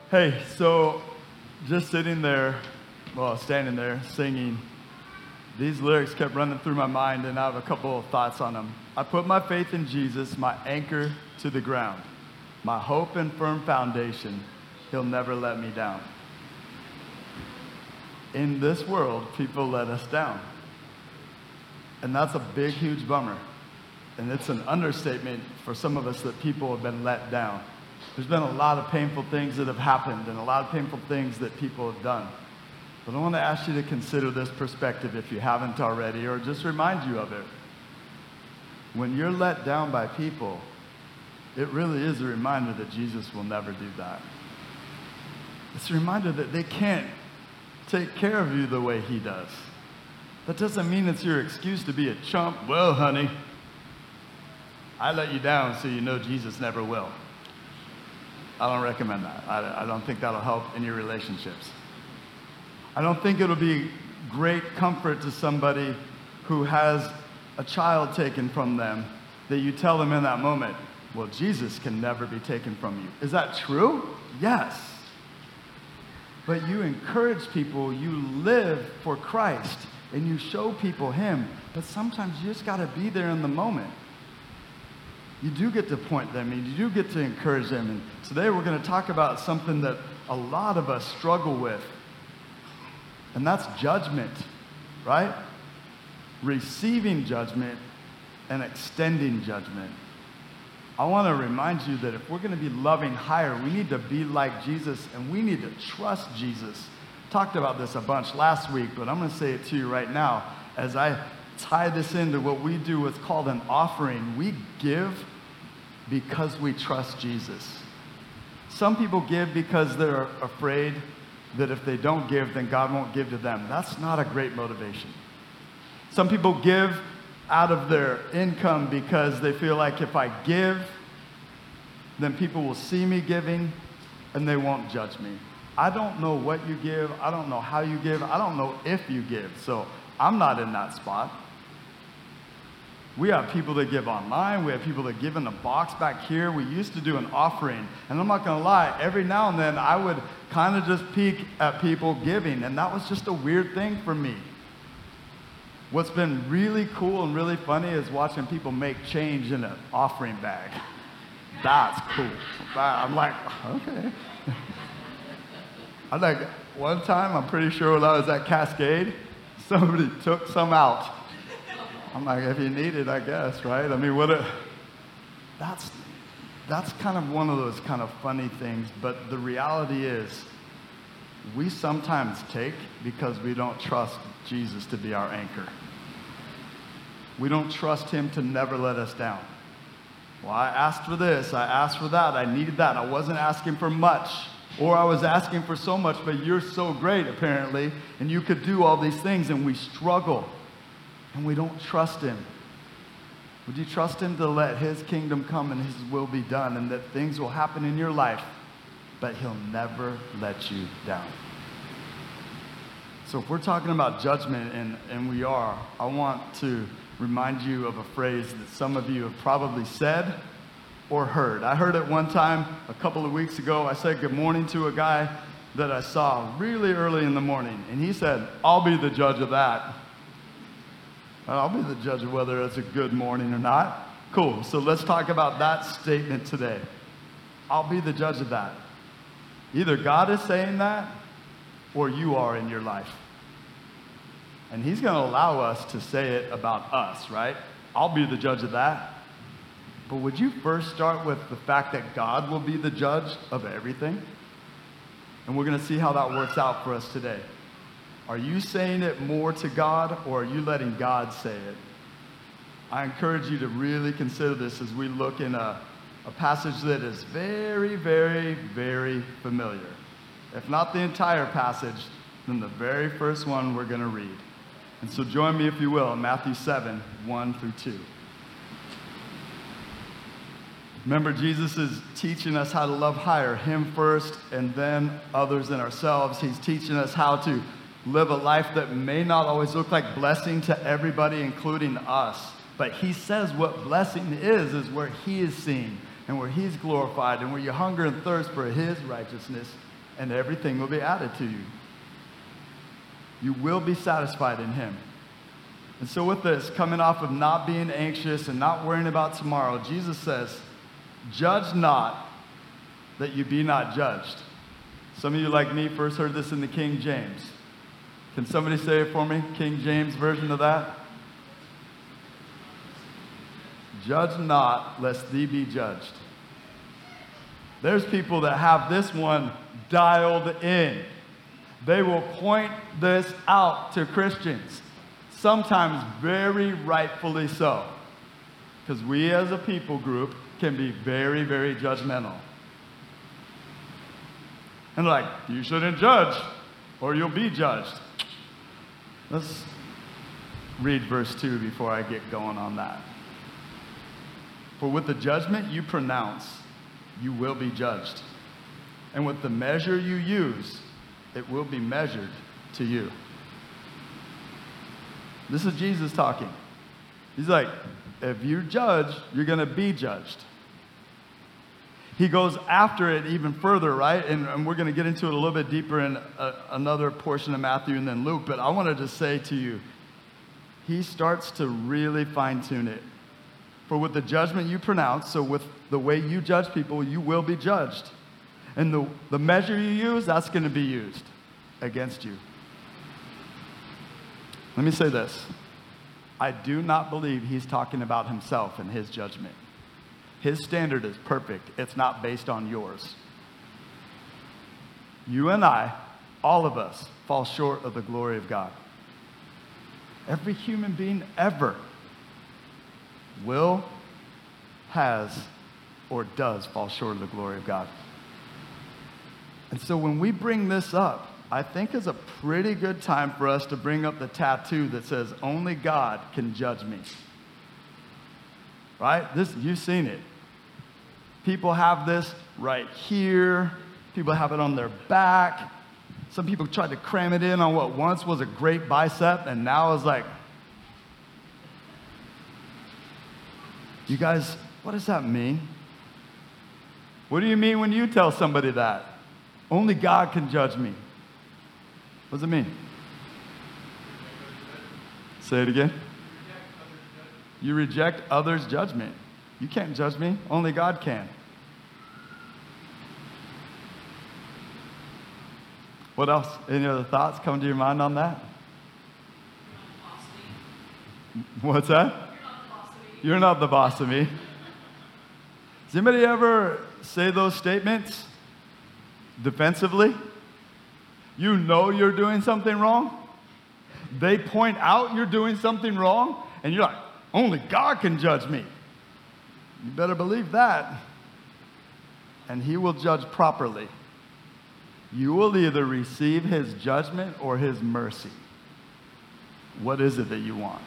Hey, so just sitting there, standing there singing, these lyrics kept running through my mind, and I have a couple of thoughts on them. I put my faith in Jesus, my anchor to the ground, my hope and firm foundation. He'll never let me down. In this world, people let us down. And that's a big, huge bummer. And it's an understatement for some of us that people have been let down. There's been a lot of painful things that have happened and a lot of painful things that people have done. But I want to ask you to consider this perspective if you haven't already, or just remind you of it. When you're let down by people, it really is a reminder that Jesus will never do that. It's a reminder that they can't take care of you the way he does. That doesn't mean it's your excuse to be a chump. Well, honey, I let you down so you know Jesus never will. I don't recommend that. I don't think that'll help in your relationships. I don't think it'll be great comfort to somebody who has a child taken from them that you tell them in that moment, well, Jesus can never be taken from you. Is that true? Yes. But you encourage people, you live for Christ, and you show people him. But sometimes you just got to be there in the moment. You do get to point them, and you do get to encourage them. And today we're going to talk about something that a lot of us struggle with, and that's judgment, right? Receiving judgment and extending judgment. I want to remind you that if we're going to be loving higher, we need to be like Jesus, and we need to trust Jesus. Talked about this a bunch last week, but I'm going to say it to you right now as I tie this into what we do, what's called an offering. We give because we trust Jesus. Some people give because they're afraid that if they don't give, then God won't give to them. That's not a great motivation. Some people give out of their income because they feel like if I give, then people will see me giving and they won't judge me. I don't know what you give. I don't know how you give. I don't know if you give. So I'm not in that spot. We have people that give online. We have people that give in the box back here. We used to do an offering. And I'm not going to lie, every now and then I would kind of just peek at people giving. And that was just a weird thing for me. What's been really cool and really funny is watching people make change in an offering bag. That's cool. I'm like, okay. One time, I'm pretty sure when I was at Cascade, somebody took some out. I'm like, if you need it, I guess, right? I mean, that's kind of one of those kind of funny things, but the reality is, we sometimes take because we don't trust Jesus to be our anchor. We don't trust him to never let us down. Well, I asked for this, I asked for that, I needed that. I wasn't asking for much, or I was asking for so much, but you're so great, apparently, and you could do all these things, and we struggle, and we don't trust him. Would you trust him to let his kingdom come and his will be done, and that things will happen in your life, but he'll never let you down? So if we're talking about judgment, and we are, I want to remind you of a phrase that some of you have probably said or heard. I heard it one time a couple of weeks ago. I said good morning to a guy that I saw really early in the morning, and he said, I'll be the judge of that. I'll be the judge of whether it's a good morning or not. Cool, so let's talk about that statement today. I'll be the judge of that. Either God is saying that, or you are in your life. And he's going to allow us to say it about us, right? I'll be the judge of that. But would you first start with the fact that God will be the judge of everything? And we're going to see how that works out for us today. Are you saying it more to God, or are you letting God say it? I encourage you to really consider this as we look in a passage that is very, very, very familiar. If not the entire passage, then the very first one we're going to read. And so join me, if you will, in Matthew 7, 1 through 2. Remember, Jesus is teaching us how to love higher, him first, and then others and ourselves. He's teaching us how to live a life that may not always look like blessing to everybody, including us. But he says what blessing is where he is seen and where he's glorified and where you hunger and thirst for his righteousness and everything will be added to you. You will be satisfied in him. And so with this, coming off of not being anxious and not worrying about tomorrow, Jesus says, judge not that you be not judged. Some of you, like me, first heard this in the King James. Can somebody say it for me? King James version of that? Judge not, lest thee be judged. There's people that have this one dialed in. They will point this out to Christians, sometimes very rightfully so, because we as a people group can be very, very judgmental. And like, you shouldn't judge, or you'll be judged. Let's read verse 2 before I get going on that. For with the judgment you pronounce, you will be judged. And with the measure you use, it will be measured to you. This is Jesus talking. He's like, if you judge, you're going to be judged. He goes after it even further, right? And we're going to get into it a little bit deeper in another portion of Matthew and then Luke. But I wanted to say to you, he starts to really fine-tune it. For with the judgment you pronounce, so with the way you judge people, you will be judged. And the measure you use, that's going to be used against you. Let me say this. I do not believe he's talking about himself and his judgment. His standard is perfect. It's not based on yours. You and I, all of us, fall short of the glory of God. Every human being ever will, has, or does fall short of the glory of God. And so when we bring this up, I think is a pretty good time for us to bring up the tattoo that says, only God can judge me. Right? You've seen it. People have this right here. People have it on their back. Some people tried to cram it in on what once was a great bicep and now is like, you guys, what does that mean? What do you mean when you tell somebody that? Only God can judge me. What does it mean? Say it again. You reject others' judgment. You can't judge me. Only God can. What else? Any other thoughts come to your mind on that? What's that? You're not the boss of me. Does anybody ever say those statements defensively? You know you're doing something wrong. They point out you're doing something wrong, and you're like, only God can judge me. You better believe that. And he will judge properly. You will either receive his judgment or his mercy. What is it that you want?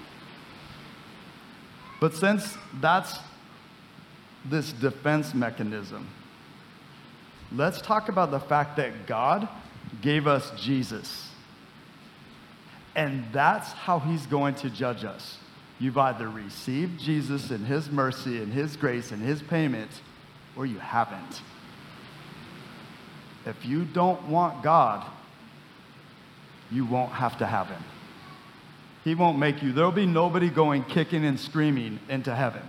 But since that's this defense mechanism, let's talk about the fact that God gave us Jesus. And that's how he's going to judge us. You've either received Jesus and his mercy and his grace and his payment, or you haven't. If you don't want God, you won't have to have him. He won't make you. There'll be nobody going kicking and screaming into heaven.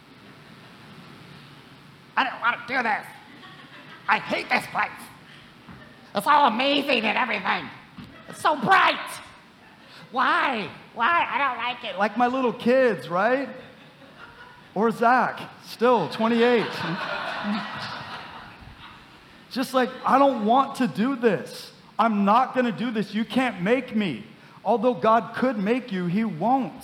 I don't want to do this. I hate this place. It's all amazing and everything. It's so bright. Why? I don't like it. Like my little kids, right? Or Zach, still 28. Just like, I don't want to do this. I'm not going to do this. You can't make me. Although God could make you, he won't.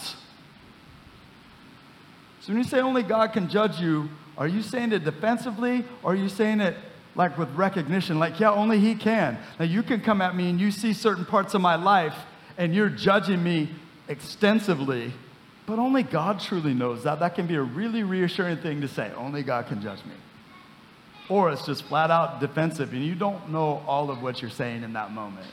So when you say only God can judge you, are you saying it defensively, or are you saying it like with recognition? Like, yeah, only he can. Now, you can come at me and you see certain parts of my life, and you're judging me extensively, but only God truly knows that. That can be a really reassuring thing to say. Only God can judge me. Or it's just flat out defensive, and you don't know all of what you're saying in that moment.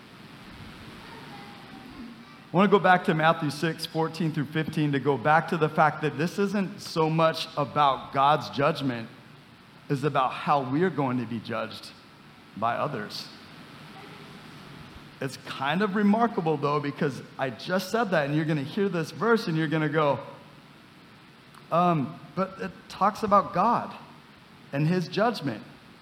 I want to go back to Matthew 6, 14 through 15 to go back to the fact that this isn't so much about God's judgment, it's about how we're going to be judged by others. It's kind of remarkable, though, because I just said that, and you're going to hear this verse, and you're going to go, but it talks about God and his judgment.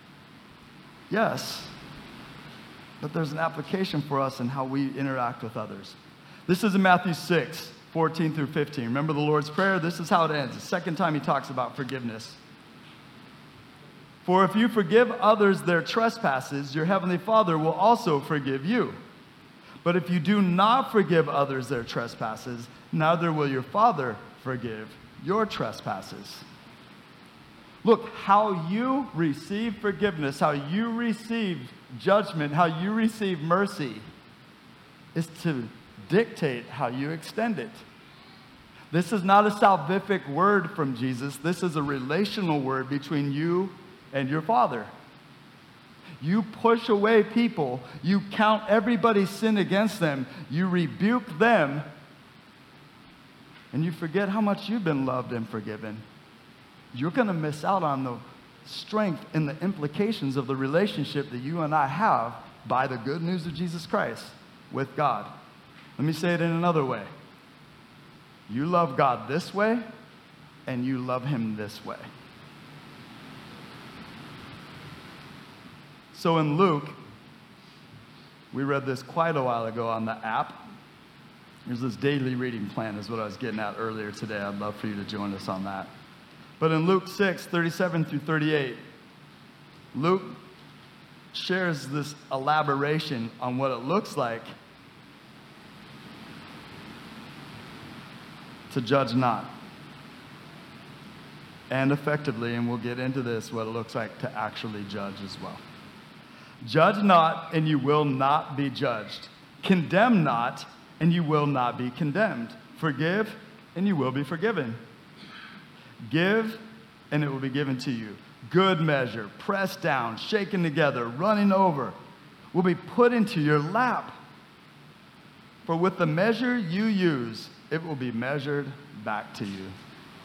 Yes, but there's an application for us in how we interact with others. This is in Matthew 6, 14 through 15. Remember the Lord's Prayer? This is how it ends. The second time he talks about forgiveness. For if you forgive others their trespasses, your heavenly Father will also forgive you. But if you do not forgive others their trespasses, neither will your Father forgive your trespasses. Look, how you receive forgiveness, how you receive judgment, how you receive mercy is to dictate how you extend it. This is not a salvific word from Jesus. This is a relational word between you and your Father. You push away people. You count everybody's sin against them. You rebuke them. And you forget how much you've been loved and forgiven. You're going to miss out on the strength and the implications of the relationship that you and I have by the good news of Jesus Christ with God. Let me say it in another way. You love God this way, and you love him this way. So in Luke, we read this quite a while ago on the app. Here's this daily reading plan is what I was getting at earlier today. I'd love for you to join us on that. But in Luke 6, 37 through 38, Luke shares this elaboration on what it looks like to judge not. And effectively, and we'll get into this, what it looks like to actually judge as well. Judge not, and you will not be judged. Condemn not, and you will not be condemned. Forgive, and you will be forgiven. Give, and it will be given to you. Good measure, pressed down, shaken together, running over, will be put into your lap. For with the measure you use, it will be measured back to you.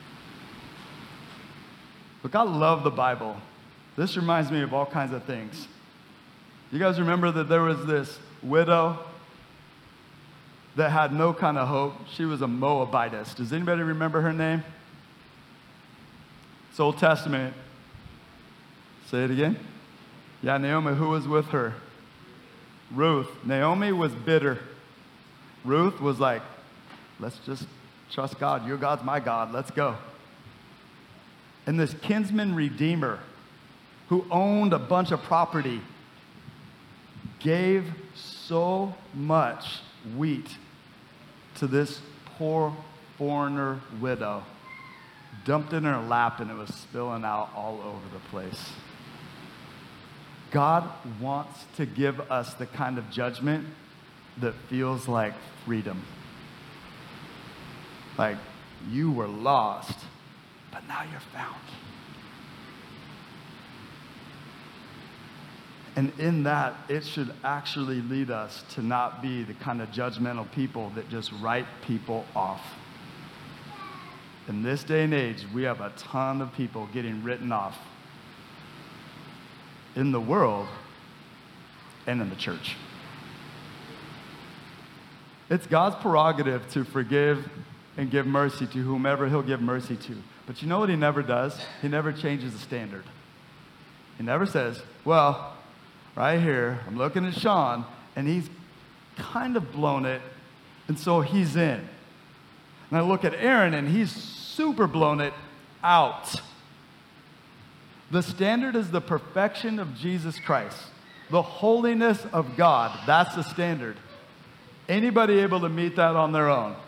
Look, I love the Bible. This reminds me of all kinds of things. You guys remember that there was this widow that had no kind of hope? She was a Moabitess. Does anybody remember her name? It's Old Testament. Say it again. Yeah, Naomi, who was with her? Ruth. Naomi was bitter. Ruth was like, let's just trust God. Your God's my God. Let's go. And this kinsman redeemer who owned a bunch of property gave so much wheat to this poor foreigner widow, dumped it in her lap, and it was spilling out all over the place. God wants to give us the kind of judgment that feels like freedom. Like you were lost, but now you're found. And in that, it should actually lead us to not be the kind of judgmental people that just write people off. In this day and age, we have a ton of people getting written off in the world and in the church. It's God's prerogative to forgive and give mercy to whomever he'll give mercy to. But you know what he never does? He never changes the standard. He never says, well, right here, I'm looking at Sean, and he's kind of blown it, and so he's in. And I look at Aaron, and he's super blown it out. The standard is the perfection of Jesus Christ. The holiness of God, that's the standard. Anybody able to meet that on their own?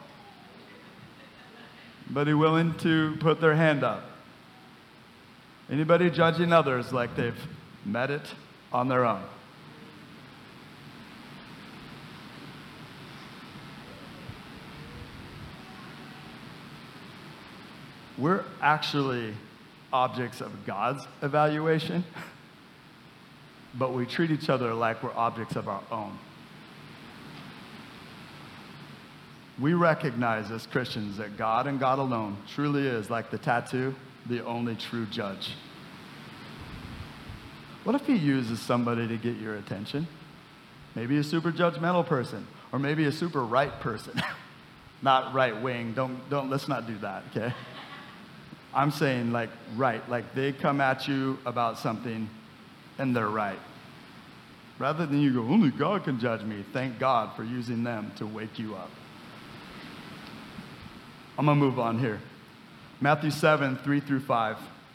Anybody willing to put their hand up? Anybody judging others like they've met it on their own? We're actually objects of God's evaluation, but we treat each other like we're objects of our own. We recognize as Christians that God and God alone truly is, like the tattoo, the only true judge. What if he uses somebody to get your attention? Maybe a super judgmental person, or maybe a super right person. Not right wing. Let's not do that, okay? I'm saying like right, like they come at you about something and they're right. Rather than you go, only God can judge me. Thank God for using them to wake you up. I'm going to move on here. Matthew 7, 3 through 5.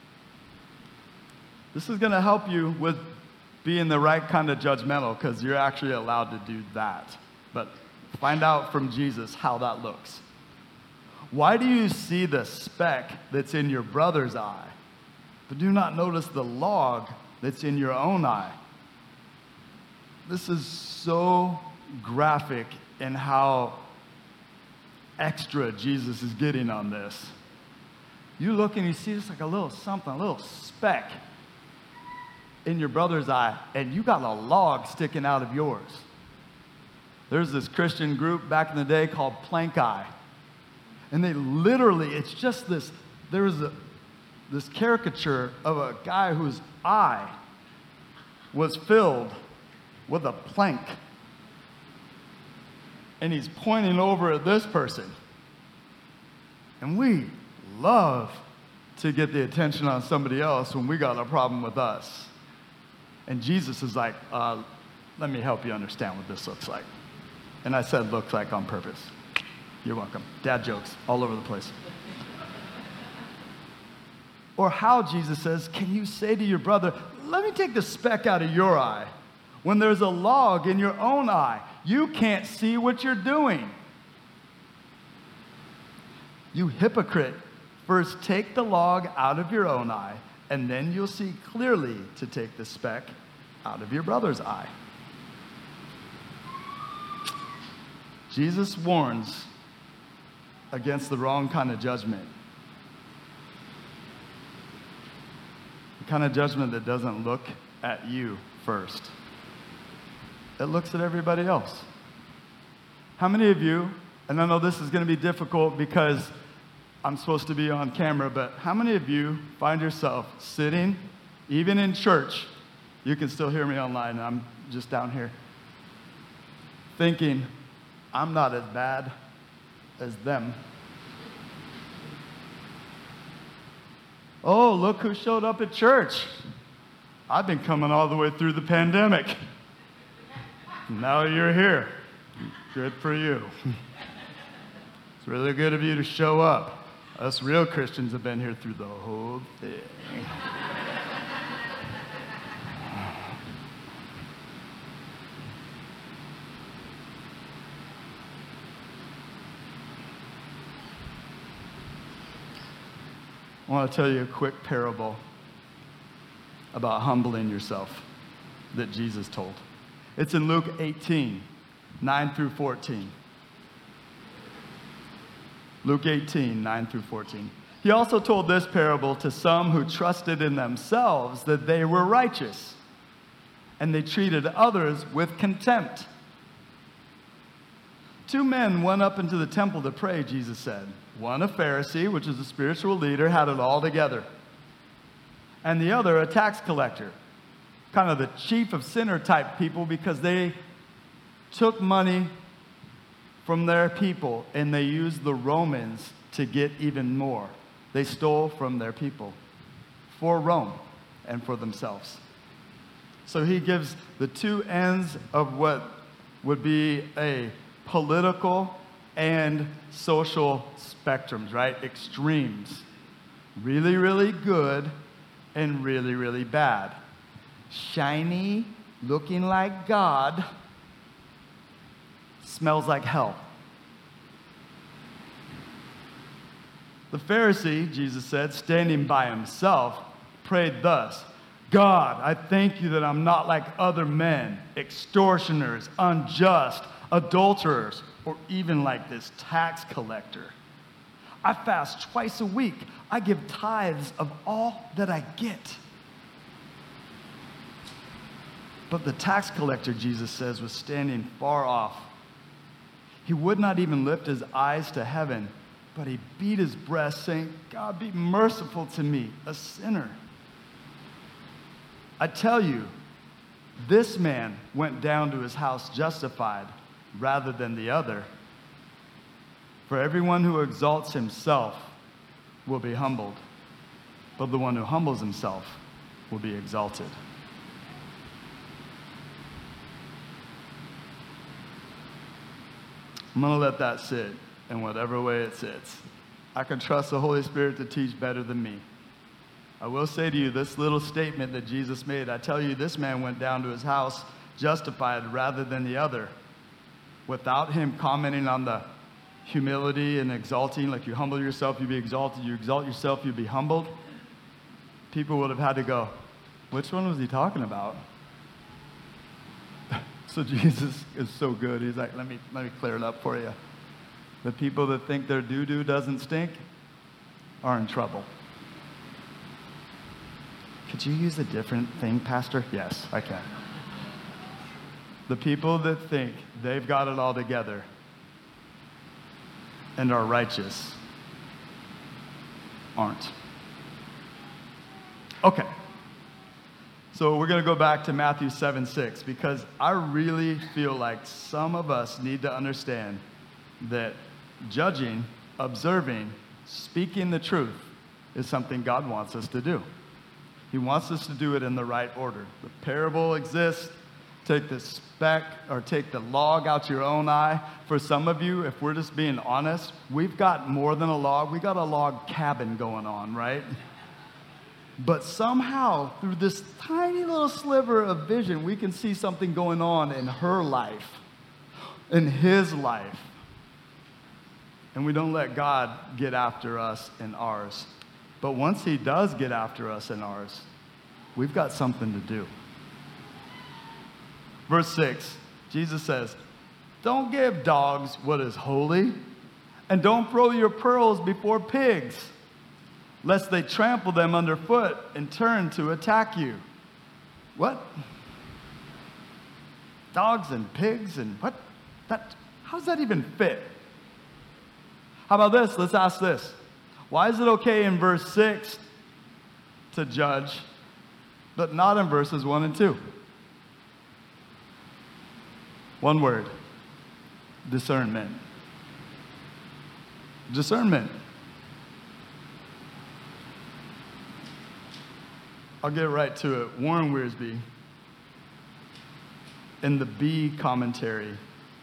This is going to help you with being the right kind of judgmental because you're actually allowed to do that. But find out from Jesus how that looks. Why do you see the speck that's in your brother's eye, but do not notice the log that's in your own eye? This is so graphic in how extra Jesus is getting on this. You look and you see just like a little something, a little speck in your brother's eye, and you got a log sticking out of yours. There's this Christian group back in the day called Plank Eye. And they literally, it's just this, there's this caricature of a guy whose eye was filled with a plank. And he's pointing over at this person. And we love to get the attention on somebody else when we got a problem with us. And Jesus is like, let me help you understand what this looks like. And I said looks like on purpose. You're welcome. Dad jokes all over the place. Or how Jesus says, can you say to your brother, let me take the speck out of your eye when there's a log in your own eye? You can't see what you're doing. You hypocrite, first take the log out of your own eye, and then you'll see clearly to take the speck out of your brother's eye. Jesus warns against the wrong kind of judgment. The kind of judgment that doesn't look at you first. It looks at everybody else. How many of you, and I know this is going to be difficult because I'm supposed to be on camera, but how many of you find yourself sitting, even in church, you can still hear me online, I'm just down here, thinking, I'm not as bad as them. Oh, look who showed up at church. I've been coming all the way through the pandemic. Now you're here. Good for you. It's really good of you to show up. Us real Christians have been here through the whole thing. I want to tell you a quick parable about humbling yourself that Jesus told. It's in Luke 18, 9 through 14. Luke 18, 9 through 14. He also told this parable to some who trusted in themselves that they were righteous, and they treated others with contempt. 2 men went up into the temple to pray, Jesus said. One, a Pharisee, which is a spiritual leader, had it all together. And the other, a tax collector, kind of the chief of sinner type people, because they took money from their people and they used the Romans to get even more. They stole from their people for Rome and for themselves. So he gives the 2 ends of what would be a political and social spectrums, right? Extremes. Really, really good and really, really bad. Shiny, looking like God, smells like hell. The Pharisee, Jesus said, standing by himself, prayed thus, God, I thank you that I'm not like other men, extortioners, unjust, adulterers, or even like this tax collector. I fast twice a week. I give tithes of all that I get. But the tax collector, Jesus says, was standing far off. He would not even lift his eyes to heaven, but he beat his breast, saying, God, be merciful to me, a sinner. I tell you, this man went down to his house justified rather than the other. For everyone who exalts himself will be humbled, but the one who humbles himself will be exalted. I'm going to let that sit in whatever way it sits. I can trust the Holy Spirit to teach better than me. I will say to you, this little statement that Jesus made, I tell you, this man went down to his house justified rather than the other. Without him commenting on the humility and exalting, like you humble yourself, you be exalted, you exalt yourself, you be humbled, people would have had to go, which one was he talking about? So Jesus is so good. He's like, let me clear it up for you. The people that think their doo-doo doesn't stink are in trouble. Could you use a different thing, Pastor? Yes, I can. The people that think they've got it all together and are righteous aren't. Okay. So we're going to go back to Matthew 7:6 because I really feel like some of us need to understand that judging, observing, speaking the truth is something God wants us to do. He wants us to do it in the right order. The parable exists. Take the speck or take the log out your own eye. For some of you, if we're just being honest, we've got more than a log. We got a log cabin going on, right? But somehow, through this tiny little sliver of vision, we can see something going on in her life, in his life. And we don't let God get after us in ours. But once he does get after us in ours, we've got something to do. Verse 6, Jesus says, don't give dogs what is holy, and don't throw your pearls before pigs, lest they trample them underfoot and turn to attack you. What? Dogs and pigs and what? How does that even fit? How about this? Let's ask this. Why is it okay in verse 6 to judge, but not in verses 1 and 2? One word. Discernment. Discernment. I'll get right to it. Warren Wiersbe, in the B commentary,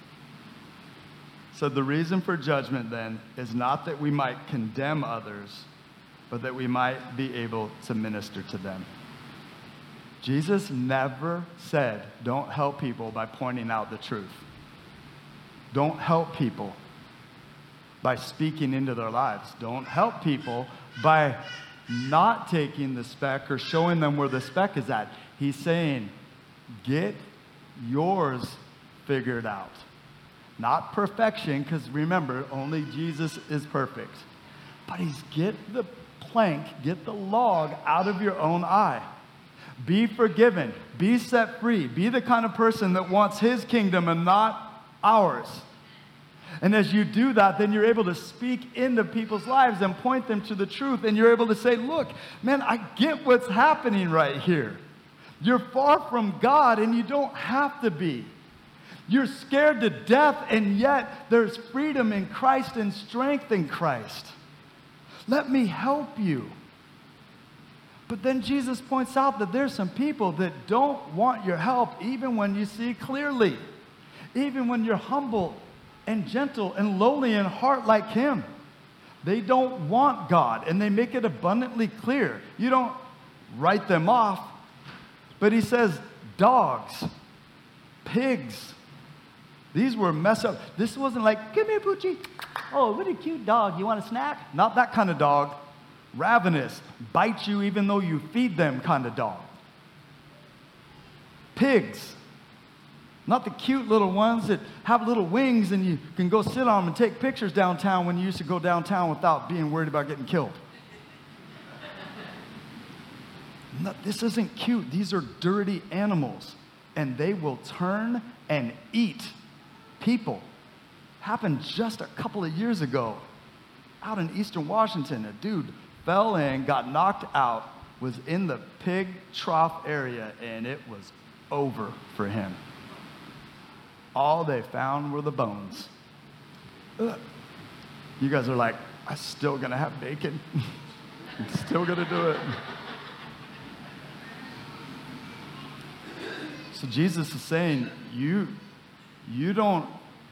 said the reason for judgment then is not that we might condemn others, but that we might be able to minister to them. Jesus never said, don't help people by pointing out the truth. Don't help people by speaking into their lives. Don't help people by not taking the speck or showing them where the speck is at. He's saying, get yours figured out. Not perfection, because remember, only Jesus is perfect. But he's get the plank, get the log out of your own eye. Be forgiven. Be set free. Be the kind of person that wants his kingdom and not ours. And as you do that, then you're able to speak into people's lives and point them to the truth. And you're able to say, look, man, I get what's happening right here. You're far from God, and you don't have to be. You're scared to death, and yet there's freedom in Christ and strength in Christ. Let me help you. But then Jesus points out that there's some people that don't want your help even when you see clearly. Even when you're humble and gentle and lowly in heart like him. They don't want God, and they make it abundantly clear. You don't write them off, but he says dogs, pigs. These were messed up. This wasn't like, come here, Poochie. Oh, what a cute dog. You want a snack? Not that kind of dog. Ravenous, bite you even though you feed them kind of dog. Pigs. Not the cute little ones that have little wings and you can go sit on them and take pictures downtown when you used to go downtown without being worried about getting killed. No, this isn't cute. These are dirty animals, and they will turn and eat people. Happened just a couple of years ago out in eastern Washington. A dude fell in, got knocked out, was in the pig trough area, and it was over for him. All they found were the bones. Ugh. You guys are like, I'm still going to have bacon. I'm still going to do it. So Jesus is saying, you don't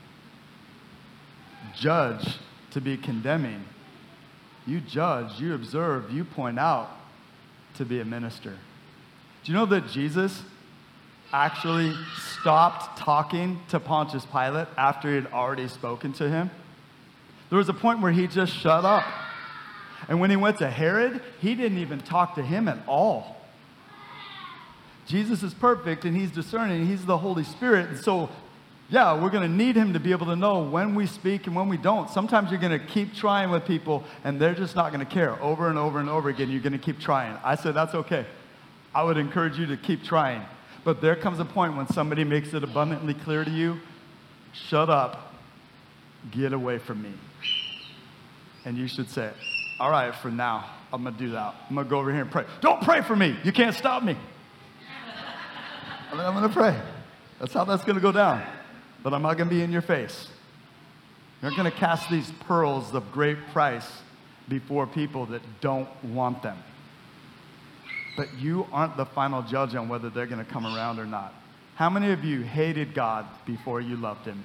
judge to be condemning. You judge, you observe, you point out to be a minister. Do you know that Jesus actually stopped talking to Pontius Pilate after he had already spoken to him? There was a point where he just shut up. And when he went to Herod, he didn't even talk to him at all. Jesus is perfect, and he's discerning. He's the Holy Spirit. And so, yeah, we're going to need him to be able to know when we speak and when we don't. Sometimes you're going to keep trying with people, and they're just not going to care. Over and over and over again, you're going to keep trying. I said, that's okay. I would encourage you to keep trying. But there comes a point when somebody makes it abundantly clear to you, shut up, get away from me. And you should say, all right, for now, I'm going to do that. I'm going to go over here and pray. Don't pray for me. You can't stop me. I'm going to pray. That's how that's going to go down. But I'm not going to be in your face. You're going to cast these pearls of great price before people that don't want them. But you aren't the final judge on whether they're going to come around or not. How many of you hated God before you loved him?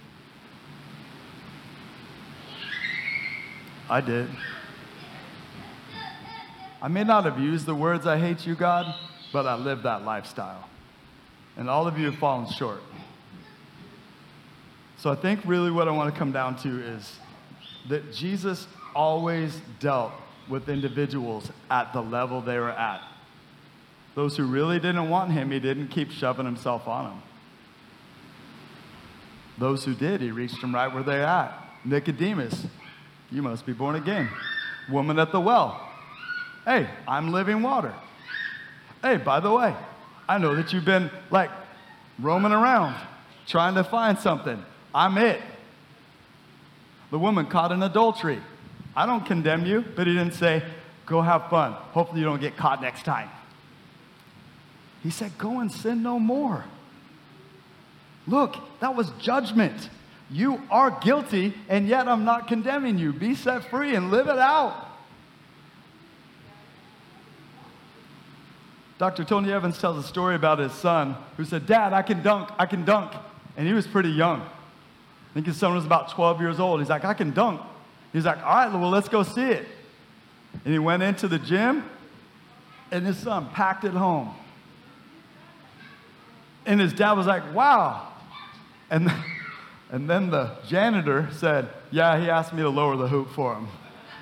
I did. I may not have used the words, I hate you, God, but I lived that lifestyle. And all of you have fallen short. So I think really what I want to come down to is that Jesus always dealt with individuals at the level they were at. Those who really didn't want him, he didn't keep shoving himself on them. Those who did, he reached them right where they're at. Nicodemus, you must be born again. Woman at the well, hey, I'm living water. Hey, by the way, I know that you've been like roaming around trying to find something. I'm it. The woman caught in adultery. I don't condemn you, but he didn't say, go have fun. Hopefully you don't get caught next time. He said, go and sin no more. Look, that was judgment. You are guilty, and yet I'm not condemning you. Be set free and live it out. Dr. Tony Evans tells a story about his son who said, Dad, I can dunk. And he was pretty young. I think his son was about 12 years old. He's like, I can dunk. He's like, all right, well, let's go see it. And he went into the gym, and his son packed it home. And his dad was like, wow. And then the janitor said, yeah, he asked me to lower the hoop for him.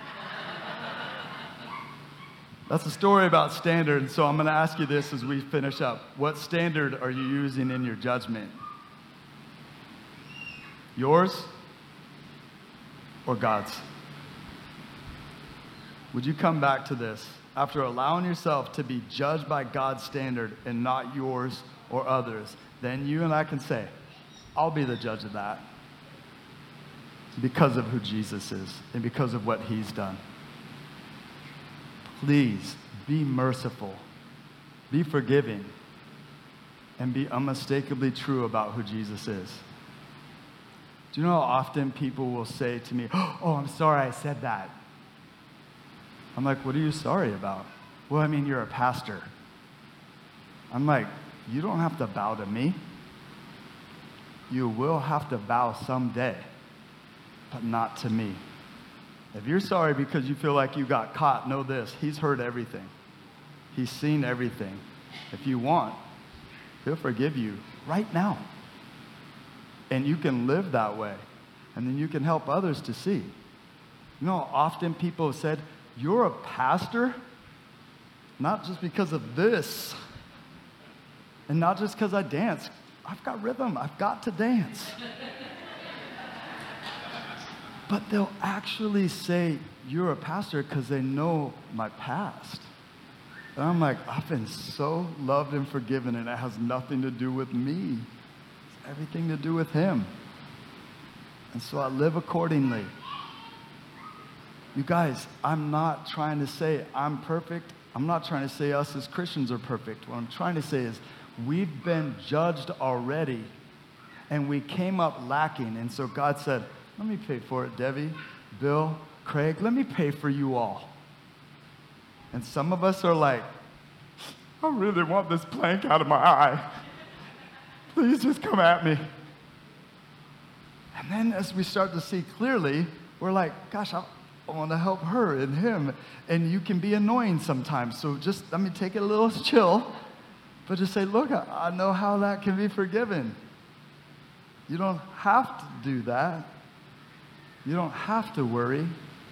That's a story about standard, and so I'm going to ask you this as we finish up. What standard are you using in your judgment? Yours or God's? Would you come back to this? After allowing yourself to be judged by God's standard and not yours or others, then you and I can say, I'll be the judge of that because of who Jesus is and because of what he's done. Please be merciful, be forgiving, and be unmistakably true about who Jesus is. Do you know how often people will say to me, oh, I'm sorry I said that? I'm like, what are you sorry about? Well, I mean, you're a pastor. I'm like, you don't have to bow to me. You will have to bow someday, but not to me. If you're sorry because you feel like you got caught, know this. He's heard everything. He's seen everything. If you want, he'll forgive you right now. And you can live that way. And then you can help others to see. You know, often people have said, you're a pastor? Not just because of this. And not just because I dance. I've got rhythm. I've got to dance. But they'll actually say, you're a pastor because they know my past. And I'm like, I've been so loved and forgiven, and it has nothing to do with me. It's everything to do with him. And so I live accordingly. You guys, I'm not trying to say I'm perfect I'm not trying to say us as Christians are perfect. What I'm trying to say is we've been judged already, and we came up lacking. And so God said, let me pay for it, Debbie, Bill, Craig, let me pay for you all. And some of us are like, I really want this plank out of my eye. Please just come at me. And then as we start to see clearly, we're like, gosh, I want to help her and him. And you can be annoying sometimes. So just let me take it a little chill. But just say, look, I know how that can be forgiven. You don't have to do that. You don't have to worry.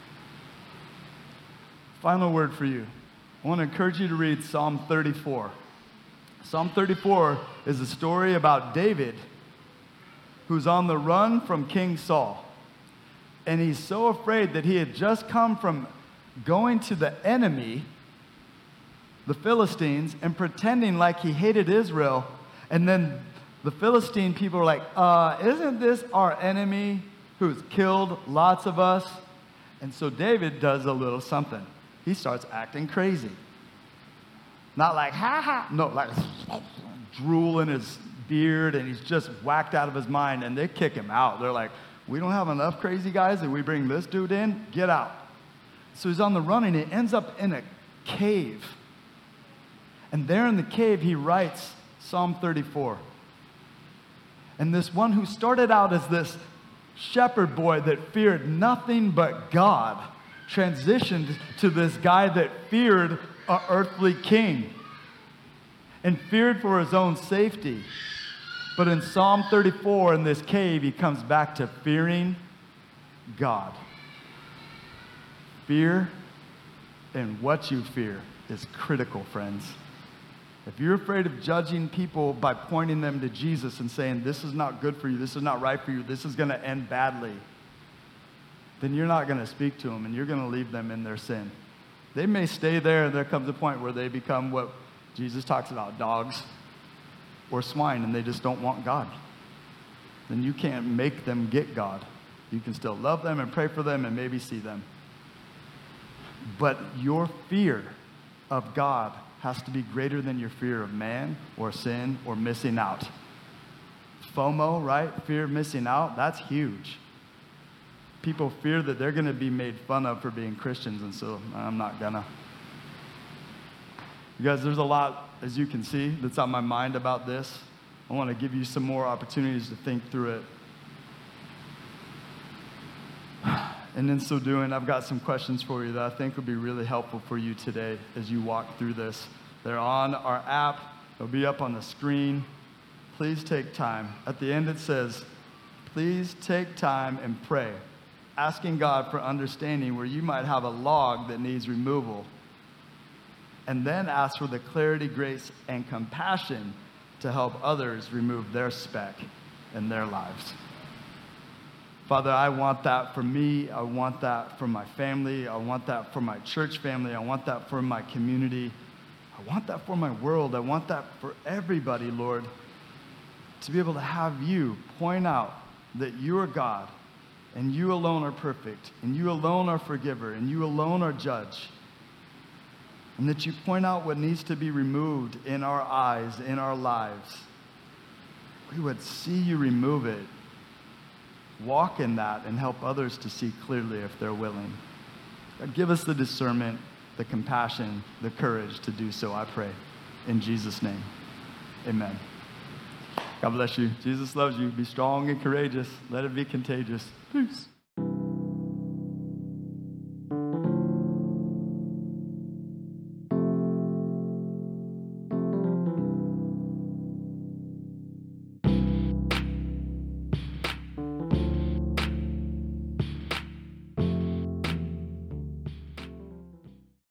Final word for you. I want to encourage you to read Psalm 34. Psalm 34 is a story about David, who's on the run from King Saul. And he's so afraid that he had just come from going to the enemy, the Philistines, and pretending like he hated Israel. And then the Philistine people are like, isn't this our enemy who's killed lots of us? And so David does a little something. He starts acting crazy. Not like, ha ha, no, like drool in his beard, and he's just whacked out of his mind, and they kick him out. They're like, we don't have enough crazy guys, and we bring this dude in, get out. So he's on the run, and he ends up in a cave. And there in the cave, he writes Psalm 34. And this one who started out as this shepherd boy that feared nothing but God transitioned to this guy that feared an earthly king and feared for his own safety. But in Psalm 34, in this cave, he comes back to fearing God. Fear and what you fear is critical, friends. If you're afraid of judging people by pointing them to Jesus and saying, this is not good for you, this is not right for you, this is going to end badly, then you're not going to speak to them, and you're going to leave them in their sin. They may stay there, and there comes a point where they become what Jesus talks about, dogs or swine, and they just don't want God. Then you can't make them get God. You can still love them and pray for them and maybe see them. But your fear of God has to be greater than your fear of man or sin or missing out. FOMO, right? Fear of missing out, that's huge. People fear that they're going to be made fun of for being Christians, and so I'm not gonna. You guys, there's a lot, as you can see, that's on my mind about this. I want to give you some more opportunities to think through it. And in so doing, I've got some questions for you that I think would be really helpful for you today as you walk through this. They're on our app. They'll be up on the screen. Please take time. At the end it says, please take time and pray, asking God for understanding where you might have a log that needs removal. And then ask for the clarity, grace, and compassion to help others remove their speck in their lives. Father, I want that for me. I want that for my family. I want that for my church family. I want that for my community. I want that for my world. I want that for everybody, Lord, to be able to have you point out that you are God, and you alone are perfect, and you alone are forgiver, and you alone are judge. And that you point out what needs to be removed in our eyes, in our lives. We would see you remove it. Walk in that and help others to see clearly if they're willing. God, give us the discernment, the compassion, the courage to do so, I pray. In Jesus' name, amen. God bless you. Jesus loves you. Be strong and courageous. Let it be contagious. Peace.